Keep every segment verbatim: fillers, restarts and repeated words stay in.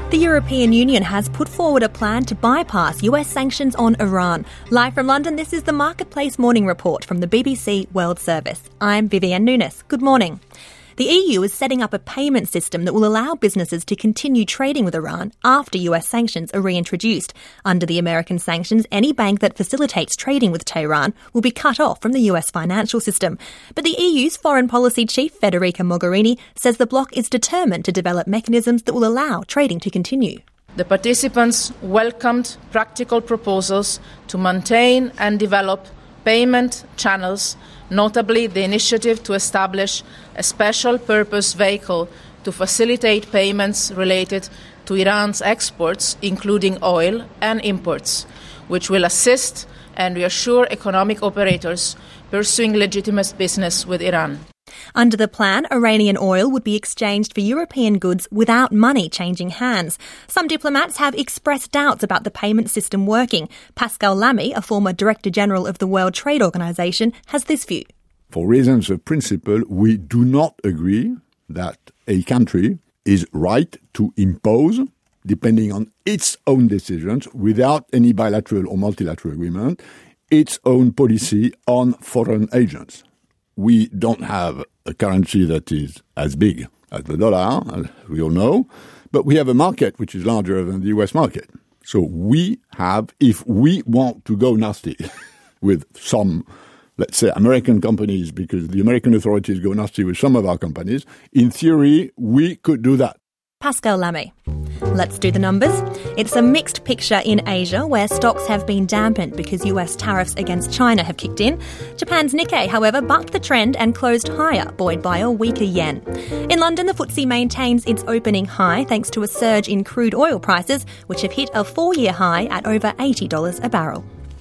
The European Union has put forward a plan to bypass U S sanctions on Iran. Live from London, this is the Marketplace Morning Report from the B B C World Service. I'm Vivienne Nunes. Good morning. The E U is setting up a payment system that will allow businesses to continue trading with Iran after U S sanctions are reintroduced. Under the American sanctions, any bank that facilitates trading with Tehran will be cut off from the U S financial system. But the E U's foreign policy chief, Federica Mogherini, says the bloc is determined to develop mechanisms that will allow trading to continue. The participants welcomed practical proposals to maintain and develop payment channels, notably the initiative to establish a special purpose vehicle to facilitate payments related to Iran's exports, including oil and imports, which will assist and reassure economic operators pursuing legitimate business with Iran. Under the plan, Iranian oil would be exchanged for European goods without money changing hands. Some diplomats have expressed doubts about the payment system working. Pascal Lamy, a former Director General of the World Trade Organization, has this view. For reasons of principle, we do not agree that a country is right to impose, depending on its own decisions, without any bilateral or multilateral agreement, its own policy on foreign agents. We don't have a currency that is as big as the dollar, as we all know, but we have a market which is larger than the U S market. So we have, if we want to go nasty with some, let's say, American companies, because the American authorities go nasty with some of our companies, in theory, we could do that. Pascal Lamy. Let's do the numbers. It's a mixed picture in Asia, where stocks have been dampened because U S tariffs against China have kicked in. Japan's Nikkei, however, bucked the trend and closed higher, buoyed by a weaker yen. In London, the F T S E maintains its opening high thanks to a surge in crude oil prices, which have hit a four-year high at over eighty dollars a barrel.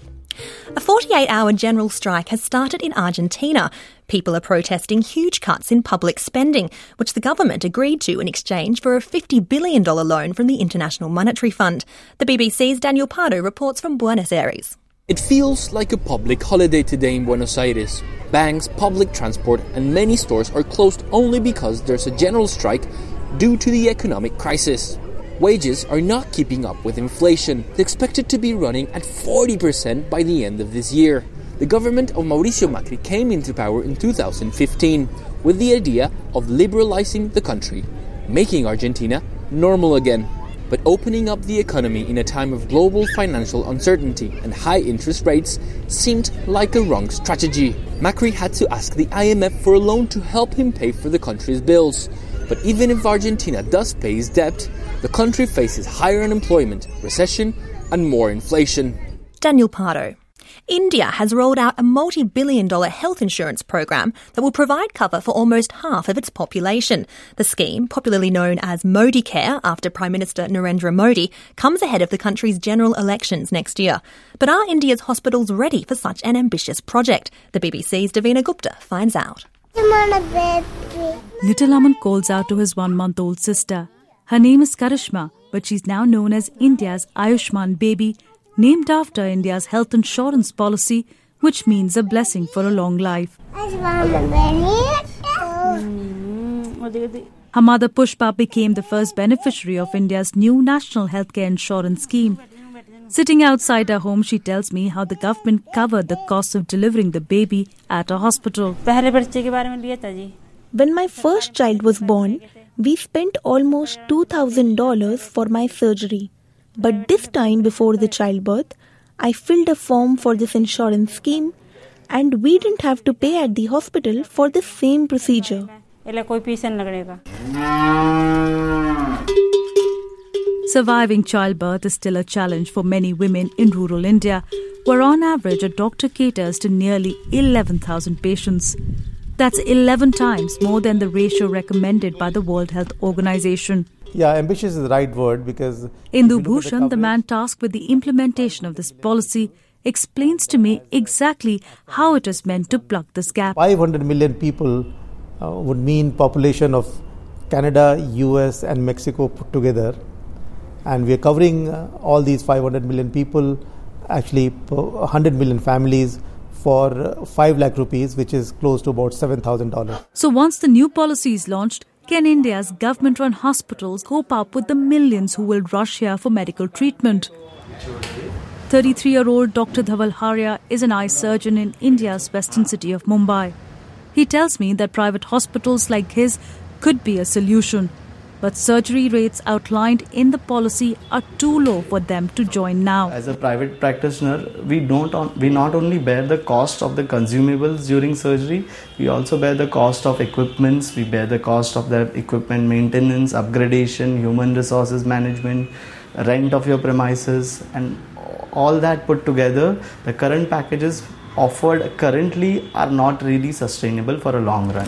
A forty-eight hour general strike has started in Argentina. People are protesting huge cuts in public spending, which the government agreed to in exchange for a fifty billion dollars loan from the International Monetary Fund. The B B C's Daniel Pardo reports from Buenos Aires. It feels like a public holiday today in Buenos Aires. Banks, public transport and many stores are closed only because there's a general strike due to the economic crisis. Wages are not keeping up with inflation. They're expected to be running at forty percent by the end of this year. The government of Mauricio Macri came into power in two thousand fifteen with the idea of liberalizing the country, making Argentina normal again. But opening up the economy in a time of global financial uncertainty and high interest rates seemed like a wrong strategy. Macri had to ask the I M F for a loan to help him pay for the country's bills. But even if Argentina does pay its debt, the country faces higher unemployment, recession and more inflation. Daniel Pardo. India has rolled out a multi-billion dollar health insurance program that will provide cover for almost half of its population. The scheme, popularly known as Modi Care after Prime Minister Narendra Modi, comes ahead of the country's general elections next year. But are India's hospitals ready for such an ambitious project? The B B C's Davina Gupta finds out. Little Aman calls out to his one-month-old sister. Her name is Karishma, but she's now known as India's Ayushman baby, named after India's health insurance policy, which means a blessing for a long life. Her mother Pushpa became the first beneficiary of India's new national healthcare insurance scheme. Sitting outside her home, she tells me how the government covered the cost of delivering the baby at a hospital. When my first child was born, we spent almost two thousand dollars for my surgery. But this time before the childbirth, I filled a form for this insurance scheme and we didn't have to pay at the hospital for the same procedure. Surviving childbirth is still a challenge for many women in rural India, where on average a doctor caters to nearly eleven thousand patients. That's eleven times more than the ratio recommended by the World Health Organization. Yeah, ambitious is the right word because... Indu Bhushan, the, the man tasked with the implementation of this policy, explains to me exactly how it is meant to plug this gap. five hundred million people uh, would mean population of Canada, U S and Mexico put together. And we are covering uh, all these five hundred million people, actually one hundred million families, for uh, five lakh rupees, which is close to about seven thousand dollars. So once the new policy is launched, Can India's government-run hospitals cope up with the millions who will rush here for medical treatment? thirty-three-year-old Doctor Dhaval Haria is an eye surgeon in India's western city of Mumbai. He tells me that private hospitals like his could be a solution, but surgery rates outlined in the policy are too low for them to join now. As a private practitioner, we don't on, we not only bear the cost of the consumables during surgery, we also bear the cost of equipments, we bear the cost of the equipment maintenance, upgradation, human resources management, rent of your premises, and all that put together. The current packages offered currently are not really sustainable for a long run.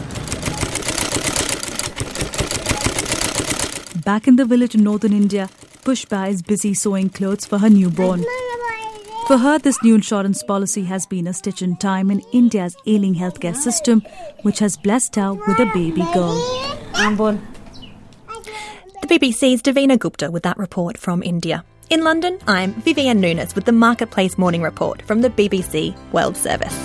Back in the village in northern India, Pushpa is busy sewing clothes for her newborn. For her, this new insurance policy has been a stitch in time in India's ailing healthcare system, which has blessed her with a baby girl. The B B C's Davina Gupta with that report from India. In London, I'm Vivienne Nunes with the Marketplace Morning Report from the B B C World Service.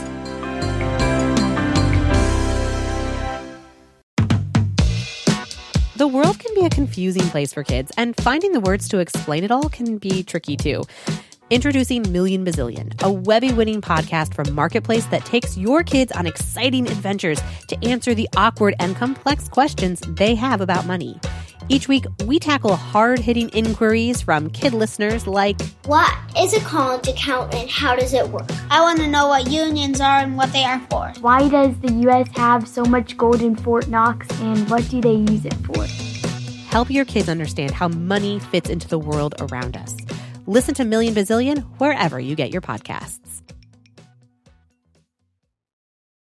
The world can be a confusing place for kids, and finding the words to explain it all can be tricky too. Introducing Million Bazillion, a Webby-winning podcast from Marketplace that takes your kids on exciting adventures to answer the awkward and complex questions they have about money. Each week, we tackle hard-hitting inquiries from kid listeners like, what is a college account and how does it work? I want to know what unions are and what they are for. Why does the U S have so much gold in Fort Knox and what do they use it for? Help your kids understand how money fits into the world around us. Listen to Million Bazillion wherever you get your podcasts.